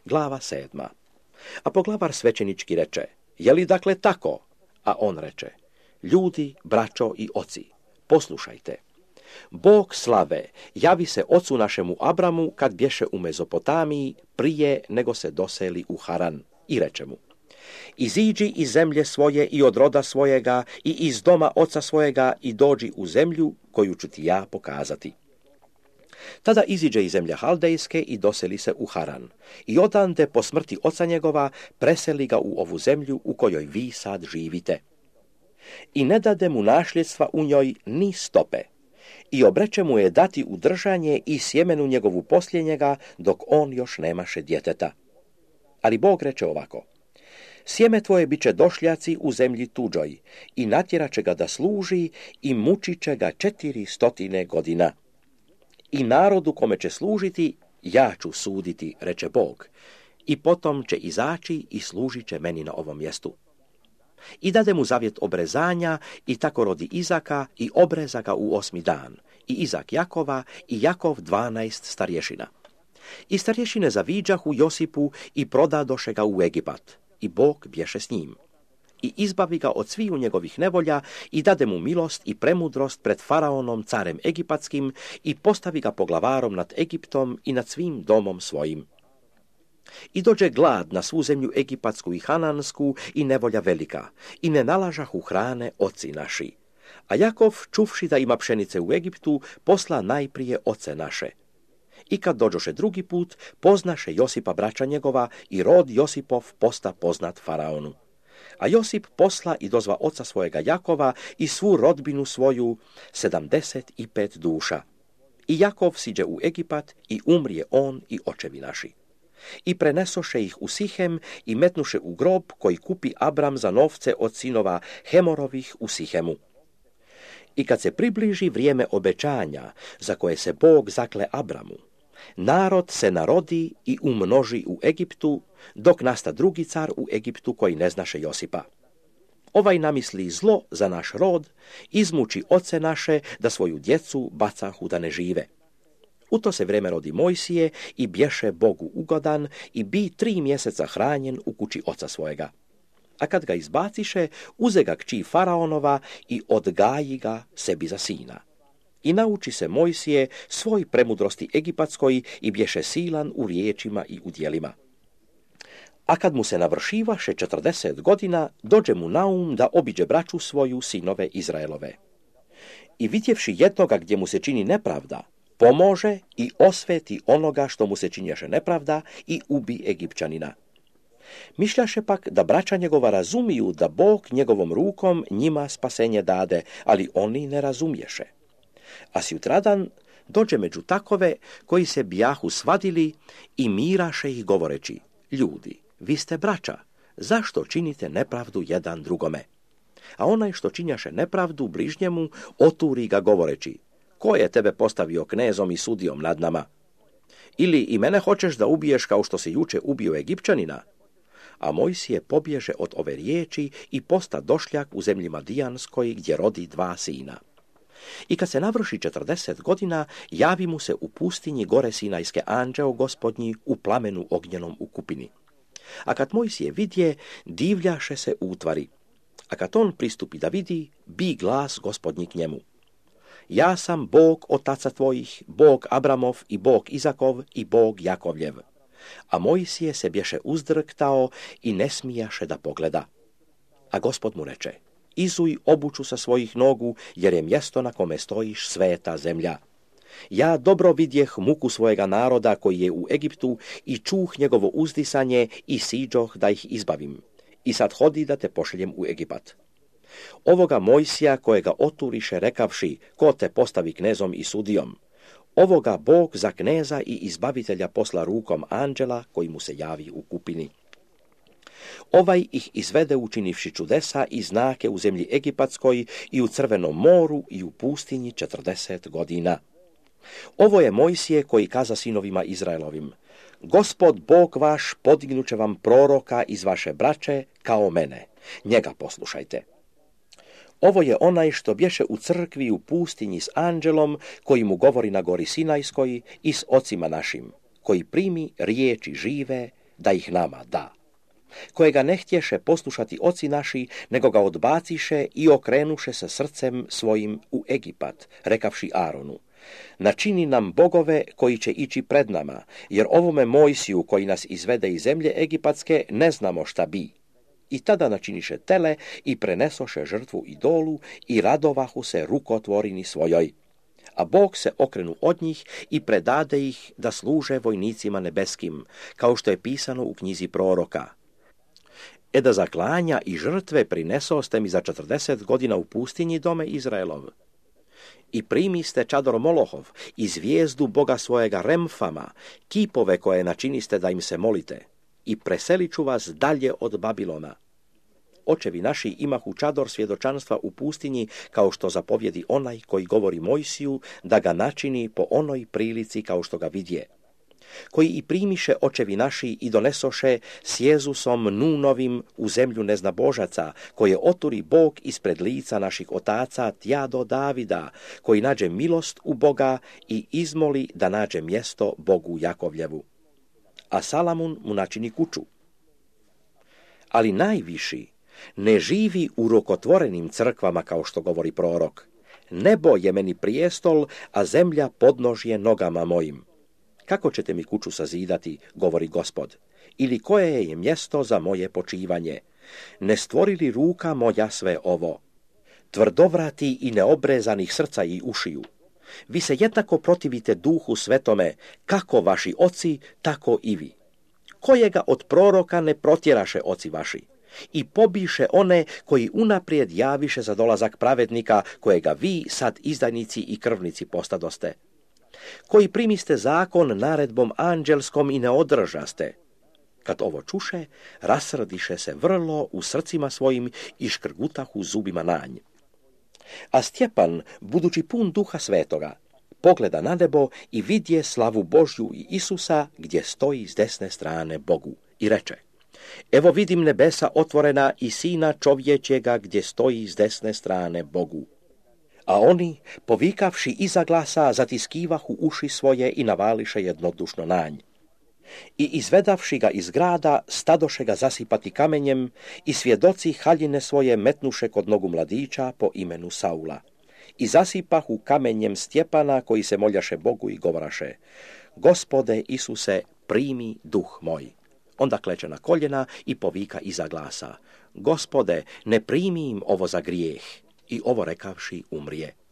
Glava 7. A poglavar svećenički reče: je li dakle tako? A on reče: ljudi, braćo i oci, poslušajte. Bog slave javi se ocu našemu Abramu kad bješe u Mezopotamiji prije nego se doseli u Haran i reče mu: iziđi iz zemlje svoje i od roda svojega i iz doma oca svojega i dođi u zemlju koju ću ti ja pokazati. Tada iziđe iz zemlje Haldejske i doseli se u Haran i odande po smrti oca njegova preseli ga u ovu zemlju u kojoj vi sad živite. I ne dade mu nasljedstva u njoj ni stope i obreče mu je dati u držanje i sjemenu njegovu poslije njega dok on još nemaše djeteta. Ali Bog reče ovako: sjeme tvoje bit će došljaci u zemlji tuđoj i natjerat će ga da služi i mučit će ga 400 godina. I narodu kome će služiti ja ću suditi, reče Bog, i potom će izaći i služit će meni na ovom mjestu. I dade mu zavjet obrezanja i tako rodi Izaka i obreza ga u 8. dan, i Izak Jakova i Jakov 12 starješina. I starješine zaviđahu Josipu i prodadoše ga u Egipat, i Bog bješe s njim. I izbavi ga od sviju njegovih nevolja i dade mu milost i premudrost pred faraonom carem egipatskim i postavi ga poglavarom nad Egiptom i nad svim domom svojim. I dođe glad na svu zemlju egipatsku i hanansku i nevolja velika i ne nalažahu hrane oci naši. A Jakov, čuvši da ima pšenice u Egiptu, posla najprije oce naše. I kad dođoše drugi put, poznaše Josipa braća njegova i rod Josipov posta poznat faraonu. A Josip posla i dozva oca svojega Jakova i svu rodbinu svoju 75 duša. I Jakov siđe u Egipat i umrije on i očevi naši. I prenesoše ih u Sihem i metnuše u grob koji kupi Abram za novce od sinova Hemorovih u Sihemu. I kad se približi vrijeme obećanja za koje se Bog zakle Abramu, narod se narodi i umnoži u Egiptu, dok nasta drugi car u Egiptu koji ne znaše Josipa. Ovaj namisli zlo za naš rod, izmuči oce naše da svoju djecu bacahu da ne žive. U to se vreme rodi Mojsije i bješe Bogu ugodan i bi 3 mjeseca hranjen u kući oca svojega. A kad ga izbaciše, uze ga kći faraonova i odgaji ga sebi za sina. I nauči se Mojsije svoj premudrosti egipatskoj i bješe silan u riječima i u djelima. A kad mu se navršivaše 40 godina, dođe mu na um da obiđe braću svoju, sinove Izraelove. I vidjevši jednoga gdje mu se čini nepravda, pomože i osveti onoga što mu se činješe nepravda i ubi Egipćanina. Mišljaše pak da braća njegova razumiju da Bog njegovom rukom njima spasenje dade, ali oni ne razumješe. A sjutradan dođe među takove koji se bijahu svadili i miraše ih govoreći: ljudi, vi ste braća, zašto činite nepravdu jedan drugome? A onaj što činjaše nepravdu bližnjemu oturi ga govoreći: ko je tebe postavio knezom i sudijom nad nama? Ili i mene hoćeš da ubiješ kao što si juče ubio Egipćanina? A Mojsije pobježe od ove riječi i posta došljak u zemlji Madijanskoj gdje rodi 2 sina. I kad se navrši 40 godina, javi mu se u pustinji gore Sinajske anđeo Gospodnji u plamenu ognjenom u kupini. A kad Mojsije vidje, divljaše se utvari. A kad on pristupi da vidi, bi glas Gospodnji k njemu: ja sam Bog otaca tvojih, Bog Abramov i Bog Izakov i Bog Jakovljev. A Mojsije se bješe uzdrktao i ne smijaše da pogleda. A Gospod mu reče: izuj obuću sa svojih nogu, jer je mjesto na kome stojiš sveta zemlja. Ja dobro vidjeh muku svojega naroda koji je u Egiptu i čuh njegovo uzdisanje i siđoh da ih izbavim. I sad hodi da te pošaljem u Egipat. Ovoga Mojsija kojega oturiše rekavši: ko te postavi knezom i sudijom? Ovoga Bog za kneza i izbavitelja posla rukom anđela koji mu se javi u kupini. Ovaj ih izvede učinivši čudesa i znake u zemlji Egipatskoj i u Crvenom moru i u pustinji 40 godina. Ovo je Mojsije koji kaza sinovima Izraelovim: Gospod Bog vaš podignuće vam proroka iz vaše braće kao mene, njega poslušajte. Ovo je onaj što bješe u crkvi u pustinji s anđelom koji mu govori na gori Sinajskoj i s ocima našim, koji primi riječi žive da ih nama da, kojega ne htješe poslušati oci naši, nego ga odbaciše i okrenuše se srcem svojim u Egipat, rekavši Aronu: načini nam bogove koji će ići pred nama, jer ovome Mojsiju koji nas izvede iz zemlje egipatske ne znamo šta bi. I tada načiniše tele i prenesoše žrtvu idolu i radovahu se rukotvorini svojoj. A Bog se okrenu od njih i predade ih da služe vojnicima nebeskim, kao što je pisano u knjizi proroka. Da zaklanja i žrtve prinesoste mi za 40 godina u pustinji, dome Izraelov. I primiste čador Molohov i zvijezdu Boga svojega Remfama, kipove koje načiniste da im se molite, i preselit ću vas dalje od Babilona. Očevi naši imahu čador svjedočanstva u pustinji, kao što zapovjedi onaj koji govori Mojsiju, da ga načini po onoj prilici kao što ga vidje. Koji i primiše očevi naši i donesoše s Jezusom Nunovim u zemlju neznabožaca, koje oturi Bog ispred lica naših otaca tja do Davida, koji nađe milost u Boga i izmoli da nađe mjesto Bogu Jakovljevu. A Salamun mu načini kuću. Ali najviši ne živi u rukotvorenim crkvama, kao što govori prorok. Nebo je meni prijestol, a zemlja podnožje nogama mojim. Kako ćete mi kuću sazidati, govori Gospod, ili koje je mjesto za moje počivanje? Ne stvorili ruka moja sve ovo? Tvrdovrati i neobrezanih srca i ušiju. Vi se jednako protivite Duhu Svetome, kako vaši oci, tako i vi. Kojega od proroka ne protjeraše oci vaši? I pobiše one koji unaprijed javiše za dolazak pravednika, kojega vi sad izdajnici i krvnici postadoste. Koji primiste zakon naredbom anđelskom i ne održaste. Kad ovo čuše, rasrdiše se vrlo u srcima svojim i škrgutahu zubima nanj. A Stjepan, budući pun Duha Svetoga, pogleda na nebo i vidje slavu Božju i Isusa gdje stoji s desne strane Bogu i reče: evo vidim nebesa otvorena i Sina čovječjega gdje stoji s desne strane Bogu. A oni, povikavši iza glasa, zatiskivahu uši svoje i navališe jednodušno nanj. I izvedavši ga iz grada, stadoše ga zasipati kamenjem i svjedoci haljine svoje metnuše kod nogu mladića po imenu Saula. I zasipahu kamenjem Stjepana koji se moljaše Bogu i govoraše: Gospode Isuse, primi duh moj. Onda kleče na koljena i povika iza glasa: Gospode, ne primi im ovo za grijeh. I ovo rekavši umrije.